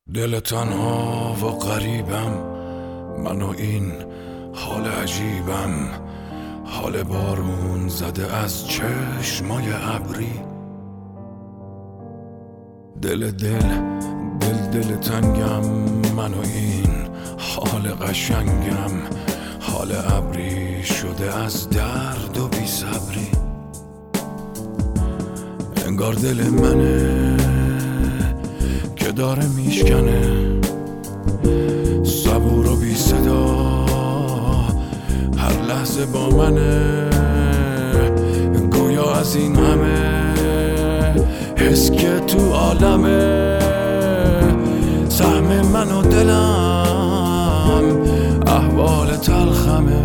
دل تنها و غریبم، من و این حال عجیبم، حال بارون زده از چشمای ابری. دل تنگم، من و این حال قشنگم، حال ابری شده از درد و بی صبری. انگار دل منه که داره میشکنه، صبور و بی صدا هر لحظه با منه، گویا از این همه حس که تو عالمه، سهم من و دلم احوال تلخمه.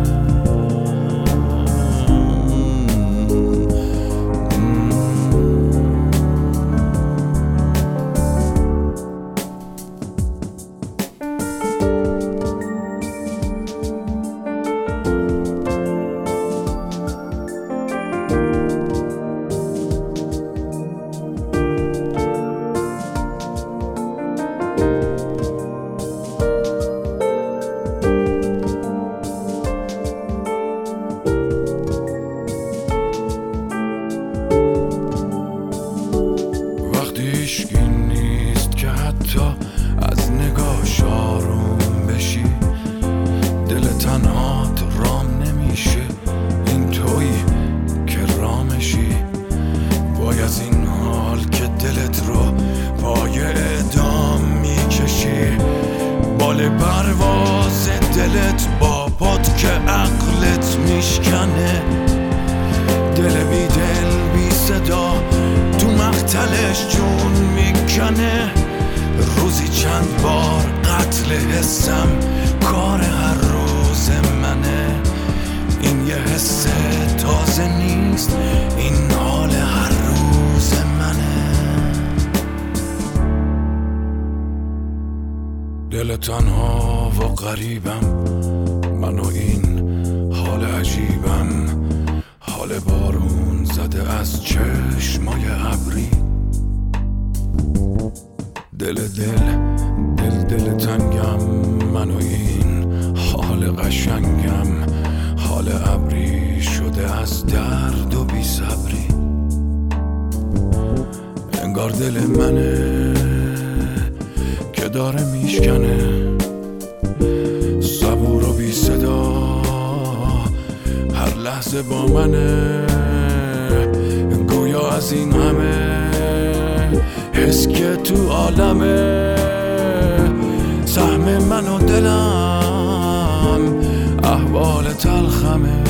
هیچکی نیست که حتی از نگاهش آروم بشی، دل تنهات رام نمیشه، این تویی که رامشی. وای از این حال که دلت رو پای اعدام میکشی، بال پرواز دلت با پات که عقلت میشکنه، دل بی دل بی صدا تو مقتلش جون میکنه. روزی چند بار قتل حسم کار هر روز منه، این یه حس تازه نیست، این حال هر روز منه. دل تنها و غریبم، من و این حال عجیبم، حال بارون زده از چشمای ابری. دل تنگم، من و این حال قشنگم، حال ابری شده از درد و بی صبری. انگار دل منه که داره میشکنه، صبور و بی صدا هر لحظه با منه، گویا از این همه حس که تو عالمه، سهم من و دلم احوال تلخمه.